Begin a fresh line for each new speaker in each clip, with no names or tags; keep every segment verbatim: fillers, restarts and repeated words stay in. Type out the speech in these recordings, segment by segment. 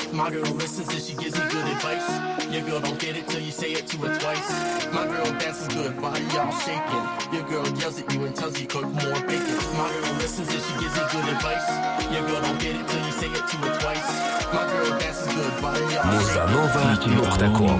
My girl listens and she gives me good advice. Your girl don't get it till you say it to her twice. My girl dances good, body all shaking. Your girl yells at you and tells you cook more bacon. My girl listens and she gives me good advice. Your girl don't get it till you say it to her twice. My girl dances good, body all shaking.
Muzanova nuqta com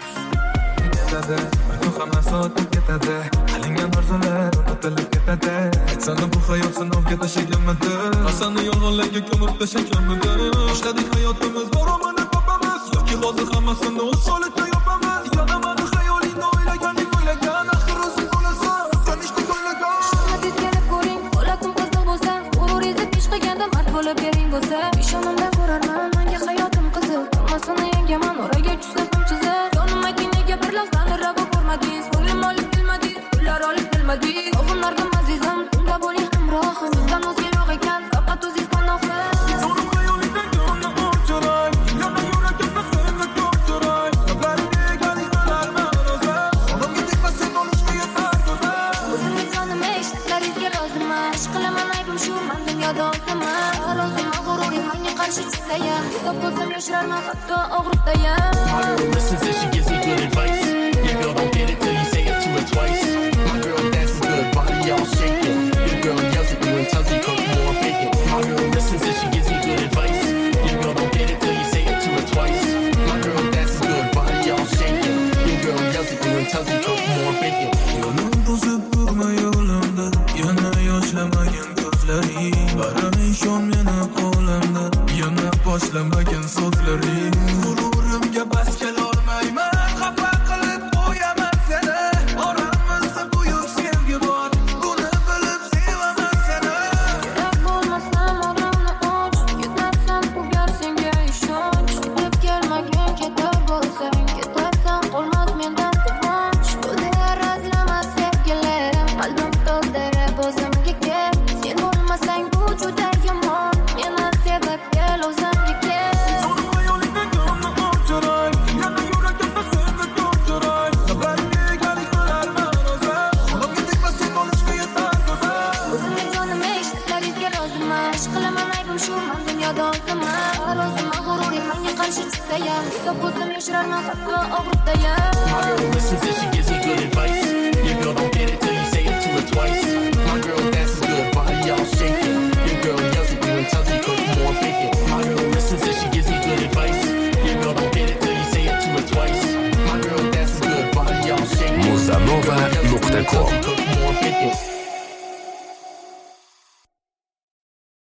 ketadi, hamma soatda ketadi. Qilingan orzular unutilib ketadi. Aytsana bu hayot sinovga tashlaganmidi. Asani yolg'onlarga ko'mib tashlaganmidi. Boshladik hayotimiz boromini topamiz. Yoki hozir hammasini o'z holatda yopamiz. Yonamani xayolingda o'ylaganing o'ylagan. Axir o'zing bo'lasan, tanishni o'ylagan.
Shunday kelib ko'ring, qo'latim qiziq bo'lsa, g'urur ezib ish qilganda mard bo'lib bering bo'lsa, ishonimdan ko'rarman, menga hayotim qiziq. Hammasini yangaman, oraga tushsam chiziq. Yonimga nega bir lahzani ravo ko'rmadingiz? Ko'nglim olib kelmadingiz, ular olib kelmadingiz. O'g'illardim azizim, tunda bo'ling hamrohim. Sizdan o'zga yo'q ekan, faqat o'zingiz panohim.
Zo'rim xayolingdan ko'nglim o'chiray. Yana yuragimda senga ko'chiray. Lablaringga egalik qilarman o'zi. Odamga tegmasan olishga yetar ko'zi.
O'zimning jonim ishlaringizga roziman. Ish qilaman aybim shu, men dunyoda ozaman. Roziman g'ururim menga qarshi chiqsayam. Kitob bo'lsam yoshirarman hatto og'riqdayam.
My girl listens and she gives me good advice. Your girl don't get it till you say it to her twice. My girl dances good, body all shaking. Your girl yells at you and tells you cook more bacon. My girl listens and she gives me good advice. Your girl don't get it till you say it to her twice. My girl dances good, body all shaking. Your girl yells at you and tells you cook more bacon.
Yo'lim to'sib turma yo'limda, yana yoshlamagin ko'zlaring. Baram ishon meni qo'limda, yana boshlamagan so'zlaring. G'ururimga bas kelolmayman, xafa qilib qo'yaman seni. Oramizda buyuk sevgi bor, buni bilib sevaman seni.
Kerak bo'lmasam oramni och, yetmasam qulgar senga ishonch. Yetib kelmagin ketar bo'lsang, ketarsan qolmas mendan quvonch. Qo'lda razlama sevgilarim, qalbim to'ldirib o'zimga kel. Sen bo'lmasang bu juda yomon, meni sevib kel o'zimga kel.
Zo'rim xayolingdan ko'nglim o'chiray. Yana yuragimda senga ko'chiray. Lablaringga egalik qilarman o'zi. Odamga tegmasan olishga yetar ko'zi.
O'zimning jonim ishlaringizga roziman. Ish qilaman aybim shu, men dunyoda ozaman. Roziman g'ururim menga qarshi chiqsayam. Kitob bo'lsam yoshirarman hatto og'riqdayam.
My girl listens and she gives me good advice. Your girl don't get it till you say it to her twice. My girl dances good, body all shaking. Your girl yells at you and tells you cook more bacon. My girl listens and she gives me good advice. Your girl don't get it till you say it to her twice. My girl dances good, body all shaking.
Muzanova
Your girl yells at you
nuqta
and tells
com
you cook more bacon.